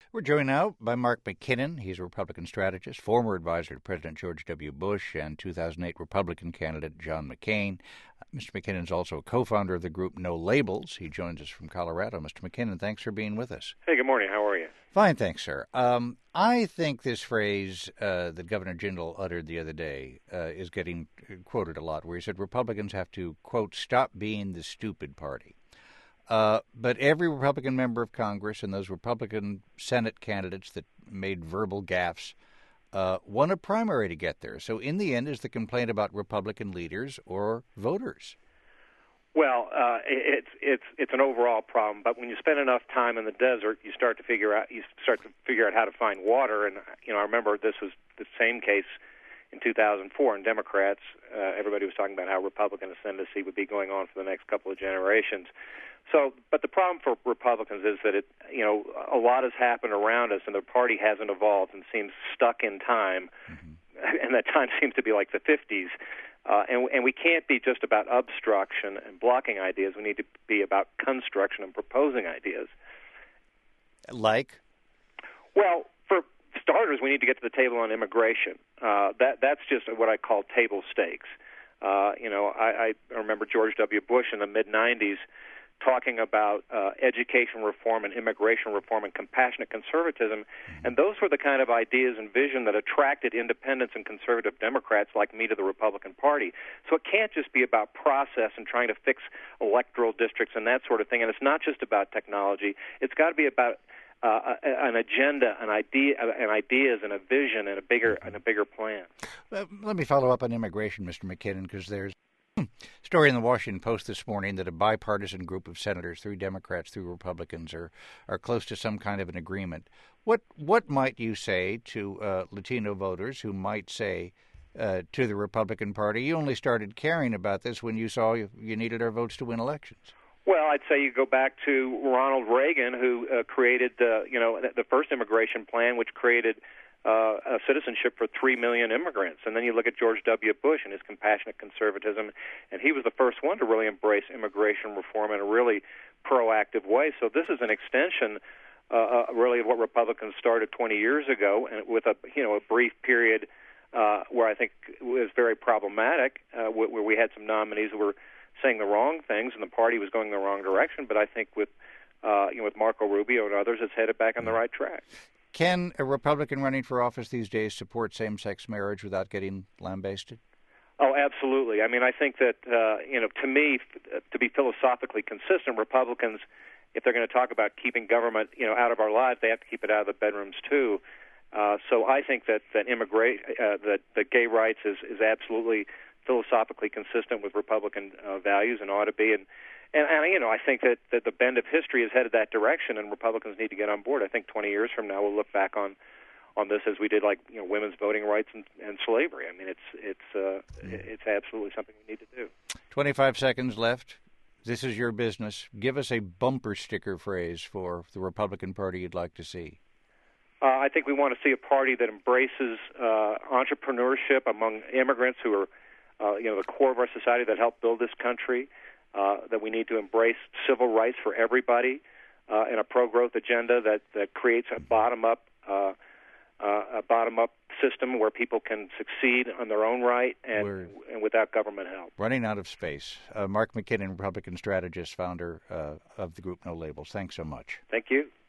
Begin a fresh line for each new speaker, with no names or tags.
We're joined now by Mark McKinnon. He's a Republican strategist, former advisor to President George W. Bush and 2008 Republican candidate John McCain. Mr. McKinnon is also a co-founder of the group No Labels. He joins us from Colorado. Mr. McKinnon, thanks for being with us.
Hey, good morning. How are you?
Fine, thanks, sir. I think this phrase that Governor Jindal uttered the other day is getting quoted a lot, where he said Republicans have to, quote, stop being the stupid party. But every Republican member of Congress and those Republican Senate candidates that made verbal gaffes won a primary to get there. So in the end, is the complaint about Republican leaders or voters?
Well, it's an overall problem. But when you spend enough time in the desert, you start to figure out how to find water. And I remember this was the same case in 2004. And Democrats, everybody was talking about how Republican ascendancy would be going on for the next couple of generations. So, but the problem for Republicans is that a lot has happened around us, and the party hasn't evolved and seems stuck in time, and that time seems to be like the 50s. And we can't be just about obstruction and blocking ideas. We need to be about construction and proposing ideas.
Like?
Well, for starters, we need to get to the table on immigration. That's just what I call table stakes. I remember George W. Bush in the mid-'90s talking about education reform and immigration reform and compassionate conservatism, and those were the kind of ideas and vision that attracted independents and conservative Democrats like me to the Republican Party. So it can't just be about process and trying to fix electoral districts and that sort of thing, and it's not just about technology. It's got to be about an agenda, an idea, and ideas, and a vision, and a bigger plan.
Let me follow up on immigration, Mr. McKinnon, because there's story in the Washington Post this morning that a bipartisan group of senators, 3 Democrats, 3 Republicans, are close to some kind of an agreement. What might you say to Latino voters who might say to the Republican Party, you only started caring about this when you saw you needed our votes to win elections?
Well, I'd say you go back to Ronald Reagan, who created the first immigration plan, which created a citizenship for 3 million immigrants. And then you look at George W. Bush and his compassionate conservatism, and he was the first one to really embrace immigration reform in a really proactive way. So this is an extension, really, of what Republicans started 20 years ago, and with a brief period where I think was very problematic, where we had some nominees who were saying the wrong things and the party was going the wrong direction. But I think with Marco Rubio and others, it's headed back on the right track.
Can a Republican running for office these days support same-sex marriage without getting lambasted?
Oh, absolutely. I mean, I think that, to me, to be philosophically consistent, Republicans, if they're going to talk about keeping government, out of our lives, they have to keep it out of the bedrooms, too. So I think that gay rights is absolutely philosophically consistent with Republican values and ought to be. And I think that the bend of history is headed that direction, and Republicans need to get on board. I think 20 years from now we'll look back on this as we did, like women's voting rights and slavery. I mean, it's absolutely something we need to do.
25 seconds left. This is your business. Give us a bumper sticker phrase for the Republican Party you'd like to see.
I think we want to see a party that embraces entrepreneurship among immigrants who are the core of our society that help build this country. That we need to embrace civil rights for everybody, and a pro-growth agenda that creates a bottom-up system where people can succeed on their own right and without government help.
Running out of space. Mark McKinnon, Republican strategist, founder of the group No Labels. Thanks so much.
Thank you.